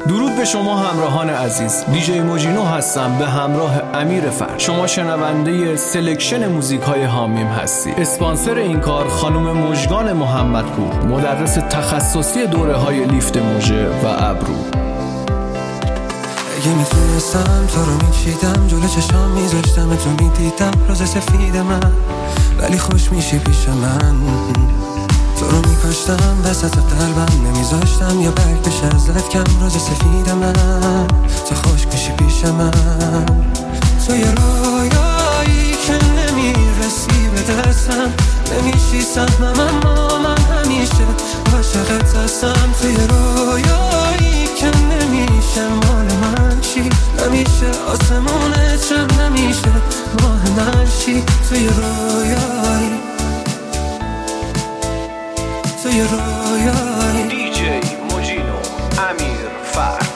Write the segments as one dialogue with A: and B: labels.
A: درود به شما همراهان عزیز، دیجی موجینو هستم به همراه امیر فرد. شما شنونده سلکشن موزیک های حامیم هستی. اسپانسر این کار خانم مژگان محمدپور، مدرس تخصصی دوره های لیفت موژه و ابرو.
B: اگه میتونستم تو رو میچیدم، جلو چشام میذاشتم تو میدیدم روز سفید من، ولی خوش میشی پیش من. تو رو میکاشتم وسط قلبم، نمیذاشتم یا برگ بشه ازت کم روز سفید من. تو خوش میشی پیش من، تو یه رویایی که نمیرسی به دستم، نمیشی سهمم اما من همیشه عاشقت هستم. تو یه رویایی که نمیشه مال من چی، نمیشه آسمونه چم، نمیشه ماه من چی. تو یه رویایی، تو یه رویایی.
A: دیجی موجینو، امیر فرد.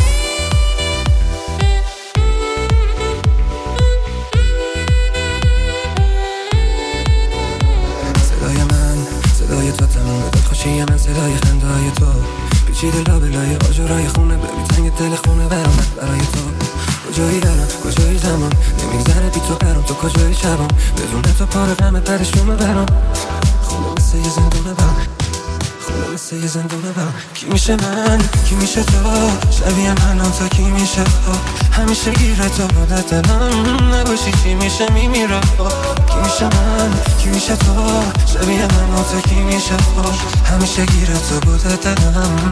B: صدای من، صدای تو تموم بداد خوشی من، صدای خندای تو پیچیده لابلای آجرای خونه، ببین تنگ دل خونه برام برای تو. کجایی الان، کجایی زمان، نمیگذره بی تو برام، تو کجایی شبام، بدون تو پاره غم پرشومه برام. خونه مثل یه زندونه برام، خونه مثل یه زندونه برام. کی میشه من، کی میشه تو، شبیه منم تا کی میشه تو، همیشه گیره تو بوده دلم، نباشی چی میشه میمیره. کی میشه من، کی میشه تو، شبیه منم تا کی میشه تو، همیشه گیره تو بوده دلم.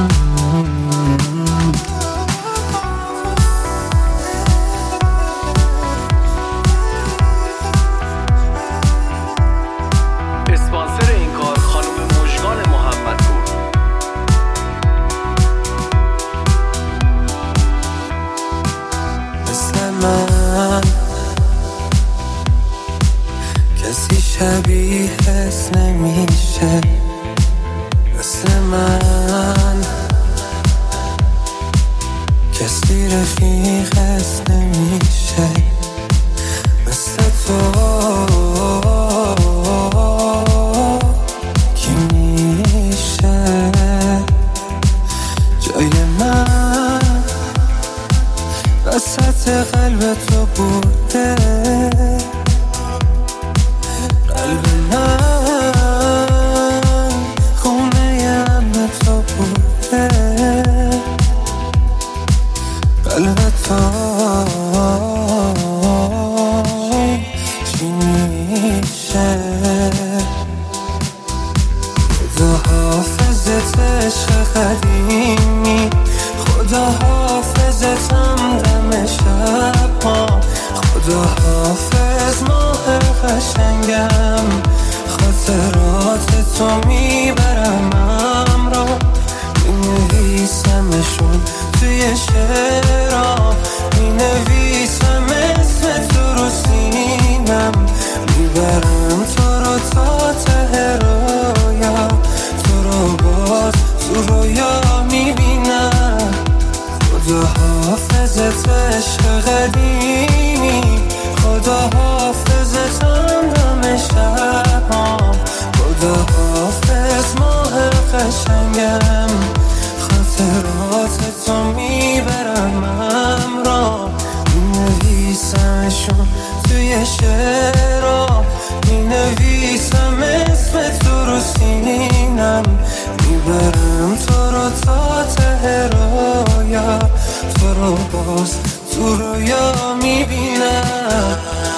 A: اسپانسر این کار خانم مژگان محمدپور.
B: مثل من کسی شبیهت نمیشه، مثل من کسی رفیقت نمیشه، مثل تو کی میشه جای من وسط قلب تو بوده، قلب من خونه امن تو بوده، قلب تو چی میشه. خدا حافظت عشق قدیمی، خدا حافظتم دم شب ها، خدا حافظ ماه قشنگم، خاطرات تو میبرم همراه، مینویسمشون توی شعرام، مینویسم اسم تو رو سینم، میبرم تو رو تا ته رویا، تو رو باز تو رویا میبینم. خدا حافظت عشق قدیمی، خدا حافظتم دم شبام، خدا حافظ ماه قشنگم، خاطرات تو میبرم همراه، مینویسمشون توی شعرام، مینویسم اسم تو رو سینم، میبرم تو رو تا ته رویا، تو رو باز تو رویا میبینم.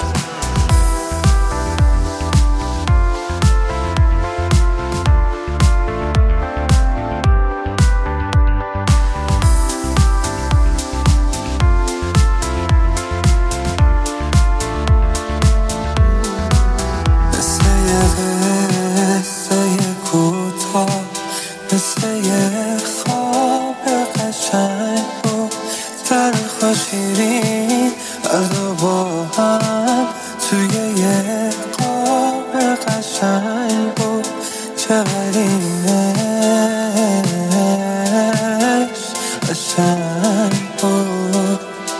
B: مثل یه خواب قشنگ بود، تلخ و شیرین هر دو با هم، توی یه خواب قشنگ بود، چقدر اینش قشنگ بود.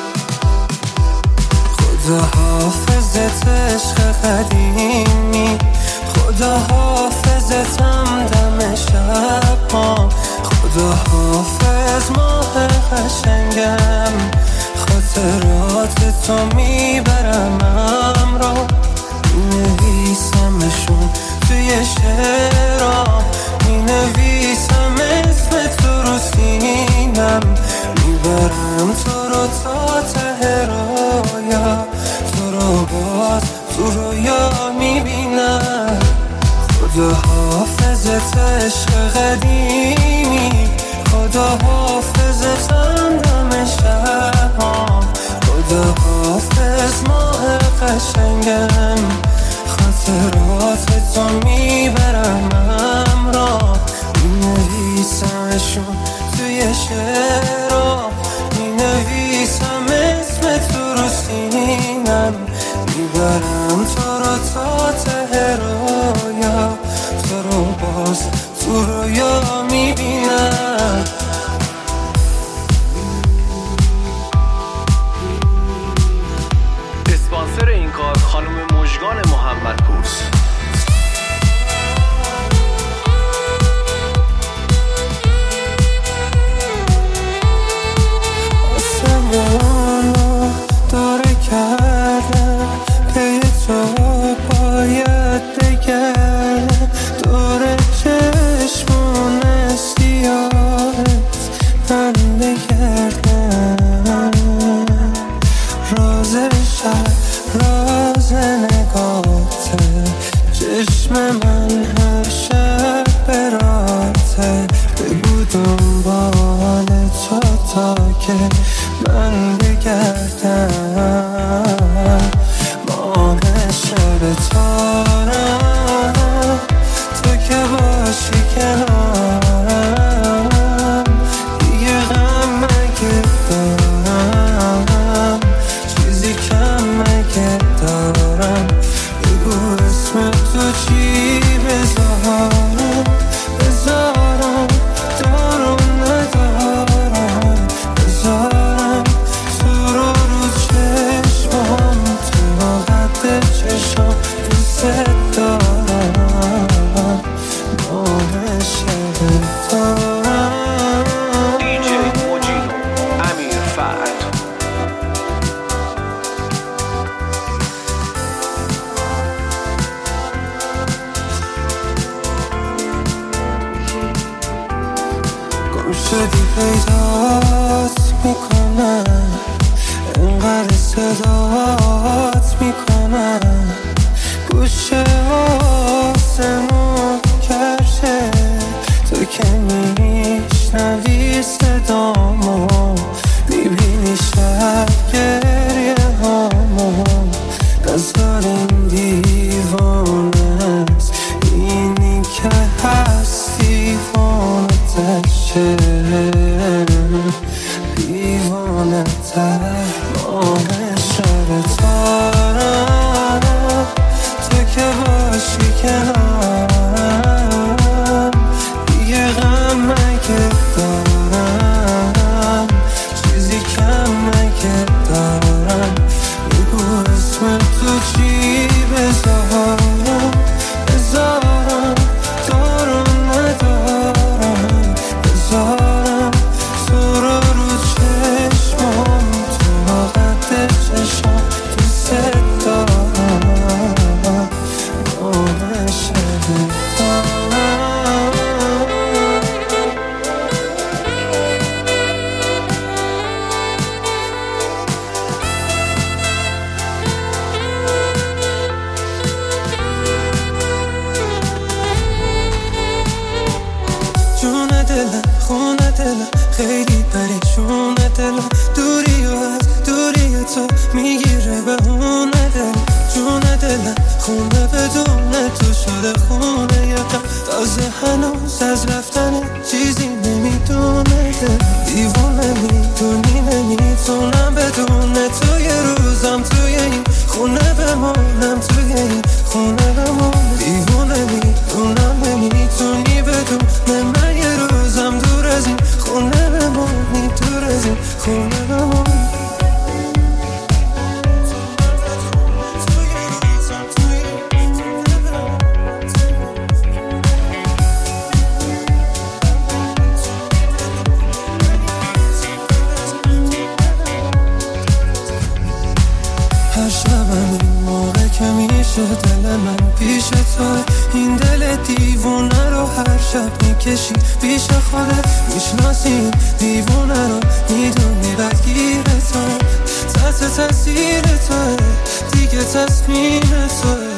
B: خدا حافظت عشق قدیمی، خدا حافظتم دم شب ها، خدا حافظ ماه قشنگم، خاطرات تو میبرم همراه، مینویسمشون توی شعرها، مینویسم اسم تو رو سینم، میبرم تو رو تا ته رویا، تو رو باز تو رویا میبینم. خدا حافظت عشق قدیمی، خدا حافظت همدم شبها، خدا حافظ ماه قشنگم، خاطرات تو میبرم همراه، مینویسمشون توی شعرها، مینویسم اسم تو رو سینم، میبرم تو رو تا ته رویا، تو رو باز تو رویا میبینم.
A: اسپانسر این کار خانم مژگان محمدپور.
B: آسمانو داره کردم پی تو باید بگردم، دور چشمون سیاهت من بگردم، راز شب راز نگاته، چشم من هر شب براته، بگو دنبال تو تا که من بگردم، ماه شب تارم تو که باشی کنارم، دیگه غم مگه دارم، چیزی کم مگه دارم، بگو اسم تو چی بذارم، بذارم دارم ندارم، بذارم تو رو چشمام، تو قد چشم دوست دارم، ماه شب دارم.
A: دیجی موجینو امیر فرد.
B: گم شدی پیدات میکنم، انقدر صدات میکنم، گوشه آسمون کرشه، تو که میشنوی صدامو، میبینی شب گریه هامو، نزار این دیوانه است، اینی که هست دیوانه تشه، دیوانه تر، ماه شب تارم تو که باشی کنارم، دیگه غم مگه دارم، چیزی کم مگه دارم، بگو اسم تو چی بذارم، بذارم دارم ندارم، بذارم تو رو چشمام، تو قد چشم دوست دارم، ماه شب دارم. جون دلم خونه دلم خیلی پریشون دلم، دوری و از دوری تو میگیره به اون دلم، جون دلم خونه بدون تو شده خونه یکم، تازه هنوز از رفتن چیزی نمیدونه دل، دیوونه میدونی نمیتونم بدون تو یه روزم توی این خونه بمونم، توی این خونه بمونم، دیوونه میدونم نمیتونی بدون من یه روزم دور از این خونه بمونی، دور از این خونه بمونی. دل من پیش تو، این دل دیوونه رو هر شب میکشی پیش خودت، میشناسی دیوونه رو، میدونی بدگیر توه، تحت تاثیر توه، دیگه تصمیم توه،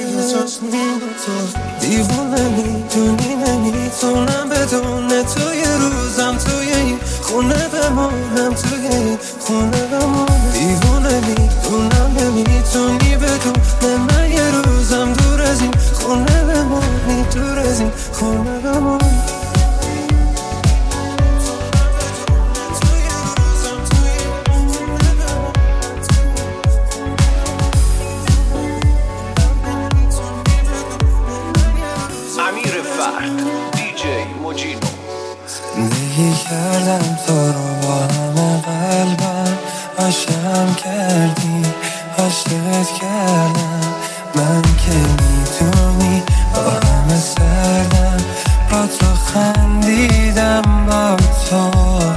B: دیوونه میدونی نمیتونم بدون توی روزم، توی این خونه بمونم، توی این خونه بمونم، دیوونه میدونم نمیتونی بدون من یه روزم دور از این خونه بمونی، دور از این خونه بمونی.
A: امیر فرد دیجی موجینو.
B: زندگی کردم تو رو با همه قلبم، عاشقم کردی عاشقت کردم، من که میدونی با همه سردم، با تو خندیدم با تو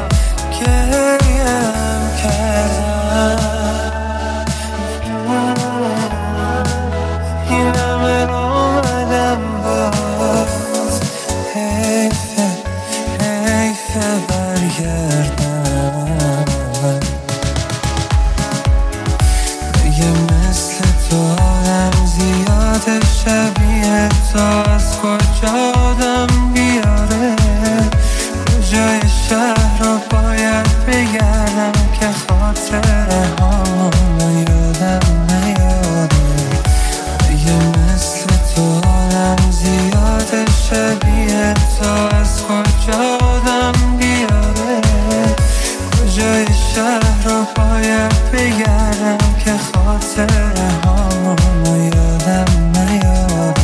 B: گریم کردم، این همه رو اومدم باز، حیفه برگردم، دیگه مثل تو آدم زیاده، شبیه تو از کجا آدم بیاره، کجای شهر رو باید بگردم که خاطره هامو یادم نیاره، دیگه مثل تو آدم زیاده، شبیه تو از کجا آدم بیاره، کجای شهر رو باید بگردم که خاطره هامو یادم نیاره.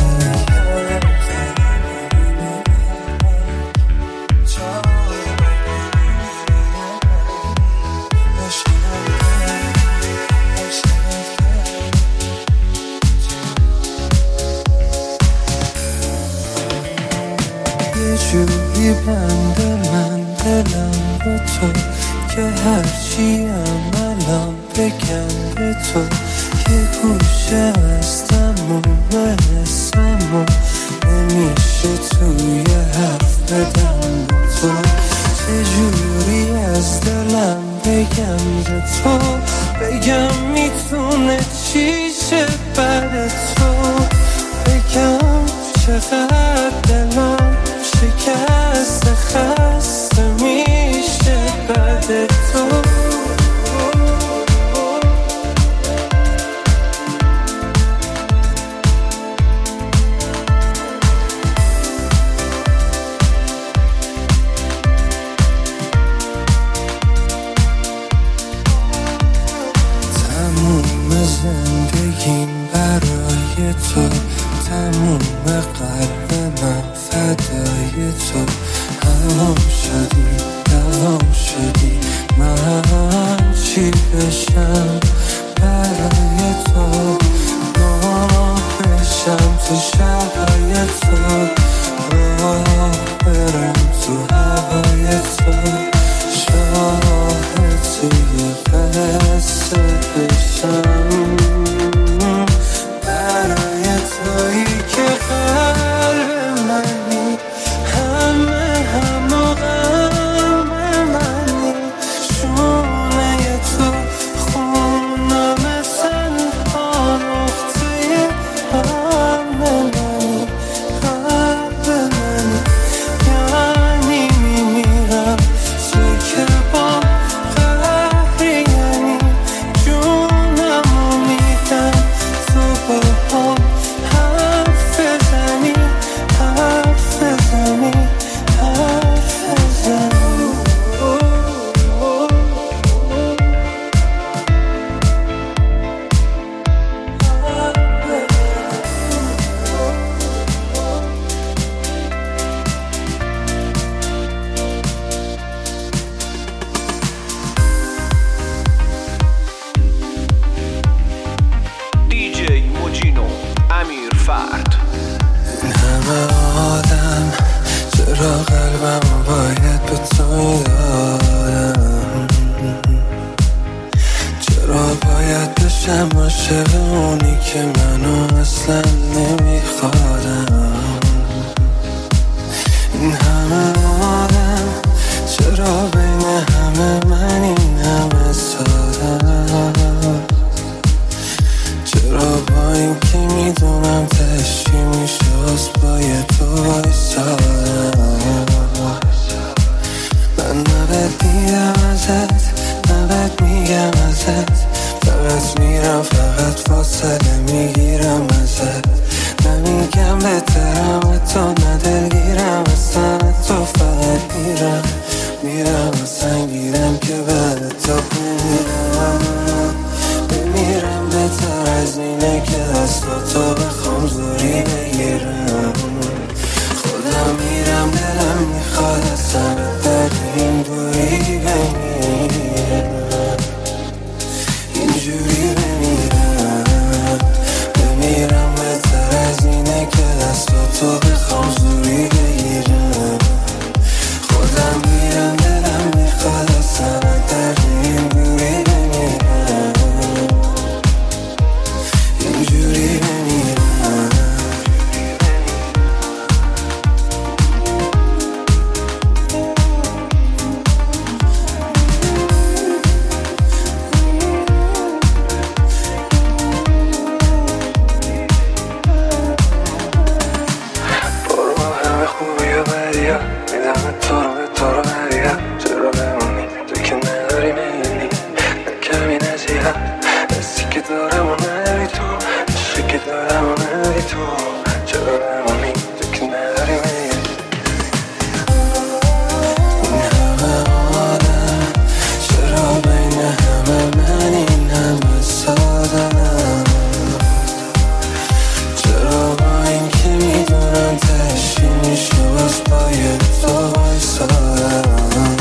B: یه جوری بنده من دلم به تو که هرچی الان بگم به تو، یه گوشه از تموم حسمو نمیشه توی حرف بدم به تو، چجوری از دلم بگم به تو، بگم میتونه چی شه بعد تو، بگم چقدر دلم شکست خسته میشه بعد تو. تموم زندگیم برای تو، تموم قلب من فدای تو، همام شدی من چی بشم برای تو، ما بشم تو شبای تو، راه برم تو هوای تو، شاهد توی قصه بشم برای تویی که قلب بد میرم ازت، نه بد میگم ازت، فقط میرم فقط فاصله میگیرم ازت، نمیگم بهترم تو نه دلگیرم اصلا تو، فقط میرم اصلا گیرم که بعد تو بمیرم بهتر از اینه که دستاتو بخوام زوری بگیرم، خودم میرم دلم میخواد اصلا در این دوری بمیرم، اینجوری بمیرم بهتر از اینه که دستاتو بخوام زوری بگیرم، خودم میرم دلم میخواد اصلا در این دوری بمیرم، اینجوری بمیرم. میدم تو رو ندیدم، چرا بمونی تو که نداری میبینی کمی نزیدم، حسی که دارم و نداری تو، عشقی که دارم و نداری تو، چرا بمونی تو که نداری میبینی این همه آدم، چرا بین همه من این همه سادم، چرا با این که میدونم تشی میشه باز باید تو وایسادم،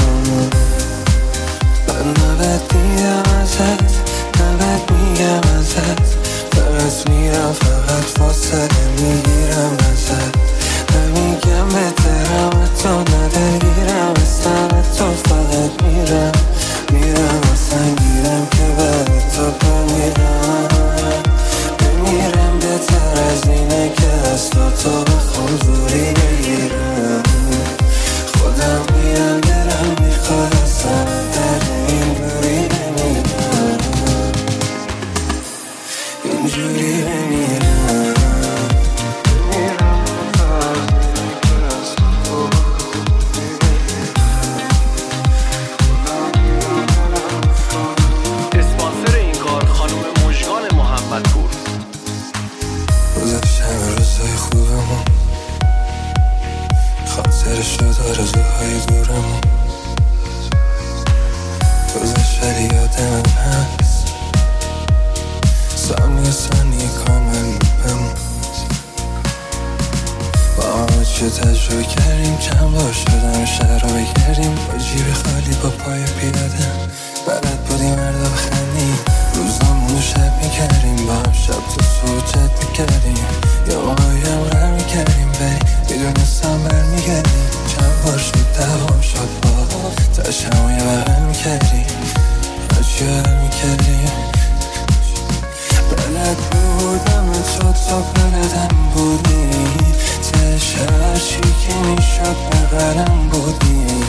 B: من نبد میگم ازت، نبد میگم ازت، فقط میرم فقط فاصله میگیرم ازت، نمیگم بهترم تو ندلگیرم اصلا تو، فقط میرم اصلا گیرم که بعد تو بمیرم بهتر از اینه که دستاتو بخوام زوری بگیرم، خودم میرم دلم میخواد اصلا در این دوری بمیرم، اینجوری بمیرم.
A: اسپانسر این کار خانم مژگان محمدپور.
B: گذشت همه روزهای خوبمون، خاطرش شد آرزوهای دورمون، گذشت ولی یادم هست، ثانیه کامل بمون، با همه چی تجربه کردیم، چند بار شدم شهر رو بگردیم، با جیب خالی با پای پیاده، بلد بودیم مردا بخندیم، روزامونو شب میکردیم، با هم شب تو سوچت میکردیم، یا ماهایم غر میکردیم، ولی میدونستم برمیگردیم، چند بار شد دوام شد با تاش همو یه بغل میکردیم، هرچی حل میکردیم، بلد بودم تو بلدم بودی، تش هرچی که میشد بغلم بودی،